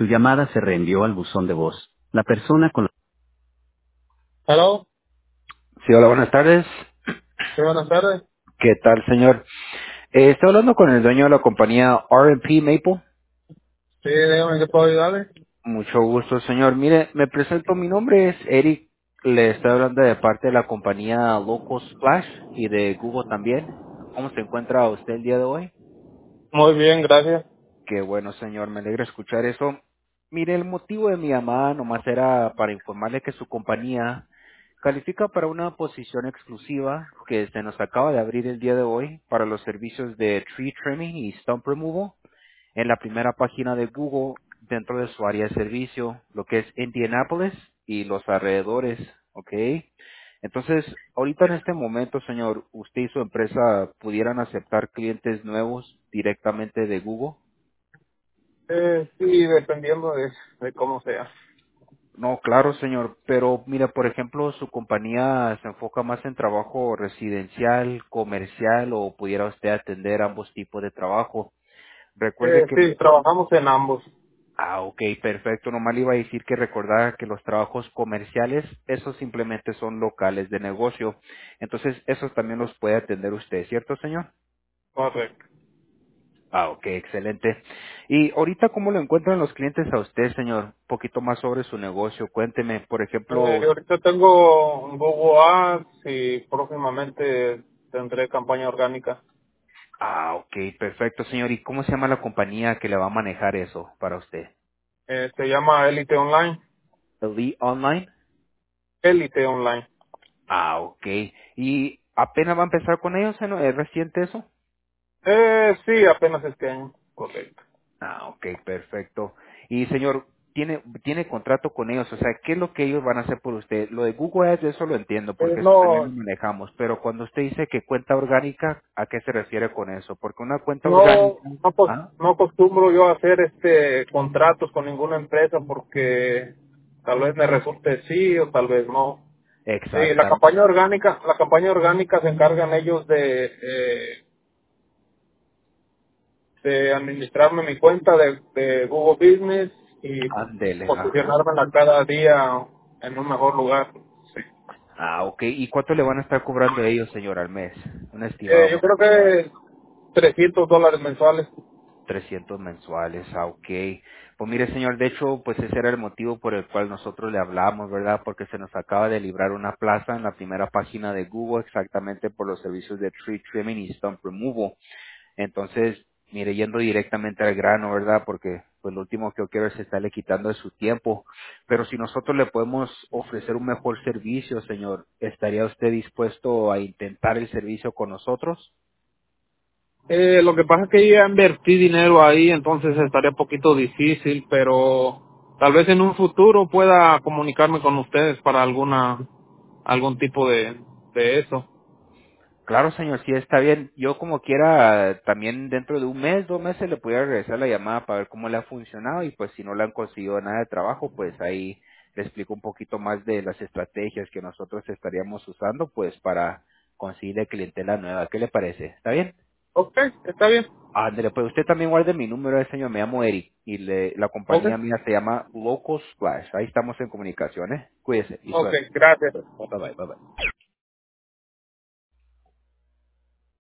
Su llamada se reenvió al buzón de voz. La persona con... Hello. Sí, hola, buenas tardes. Sí, buenas tardes. ¿Qué tal, señor? Estoy hablando con el dueño de la compañía R&P Maple. Sí, dígame qué puedo ayudarle. Mucho gusto, señor. Mire, me presento, mi nombre es Eric. Le estoy hablando de parte de la compañía Local Splash y de Google también. ¿Cómo se encuentra usted el día de hoy? Muy bien, gracias. Qué bueno, señor. Me alegra escuchar eso. Mire, el motivo de mi llamada nomás era para informarle que su compañía califica para una posición exclusiva que se nos acaba de abrir el día de hoy para los servicios de tree trimming y stump removal en la primera página de Google dentro de su área de servicio, lo que es Indianapolis y los alrededores, ¿ok? Entonces, ahorita en este momento, señor, usted y su empresa pudieran aceptar clientes nuevos directamente de Google. Sí, dependiendo de cómo sea. No, claro, señor, pero mira, por ejemplo, su compañía se enfoca más en trabajo residencial, comercial o pudiera usted atender ambos tipos de trabajo. Recuerde que, Sí, trabajamos en ambos. ok, perfecto, nomás le iba a decir que recordara que los trabajos comerciales, esos simplemente son locales de negocio. Entonces, esos también los puede atender usted, ¿cierto, señor? Correcto. Ok, excelente. Y ahorita, ¿cómo lo encuentran los clientes a usted, señor? Un poquito más sobre su negocio. Cuénteme, por ejemplo. Ahorita tengo un Google Ads y próximamente tendré campaña orgánica. Ok, perfecto, señor. ¿Y cómo se llama la compañía que le va a manejar eso para usted? Se llama Elite Online. Elite Online. Elite Online. Ok. ¿Y apenas va a empezar con ellos? ¿No? ¿Es reciente eso? Sí, apenas este año. Correcto. Ok, perfecto. Y señor, ¿tiene contrato con ellos? O sea, ¿qué es lo que ellos van a hacer por usted? Lo de Google Ads, eso lo entiendo, porque eso también lo No, manejamos. Pero cuando usted dice que cuenta orgánica, ¿a qué se refiere con eso? Porque una cuenta No, orgánica... no, ¿Ah? no acostumbro yo a hacer contratos con ninguna empresa porque tal vez me resulte sí o tal vez no. Sí, Exactamente. la campaña orgánica se encargan ellos de administrarme mi cuenta de Google Business y Ándele, ajá. posicionármela cada día en un mejor lugar. Sí. Ok. ¿Y cuánto le van a estar cobrando ellos, señor, al mes? Un estimado Yo más creo o menos. que $300 mensuales. 300 mensuales, ok. Pues mire, señor, de hecho, pues ese era el motivo por el cual nosotros le hablamos, ¿verdad? Porque se nos acaba de librar una plaza en la primera página de Google exactamente por los servicios de tree trimming y stump removal. Entonces, mire, yendo directamente al grano, ¿verdad? Porque pues lo último que yo quiero es estarle quitando de su tiempo. Pero si nosotros le podemos ofrecer un mejor servicio, señor, ¿estaría usted dispuesto a intentar el servicio con nosotros? Lo que pasa es que ya invertí dinero ahí, entonces estaría un poquito difícil, pero tal vez en un futuro pueda comunicarme con ustedes para algún tipo de eso. Claro, señor, sí está bien. Yo como quiera, también dentro de un mes, 2 meses, le pudiera regresar la llamada para ver cómo le ha funcionado y pues si no le han conseguido nada de trabajo, pues ahí le explico un poquito más de las estrategias que nosotros estaríamos usando pues para conseguirle clientela nueva. ¿Qué le parece? ¿Está bien? Ok, está bien. Ándale, pues usted también guarde mi número, señor, me llamo Eric y la Ok, compañía mía se llama Local Splash. Ahí estamos en comunicación, ¿eh? Cuídese y ok, suerte. gracias. Bye bye, bye bye.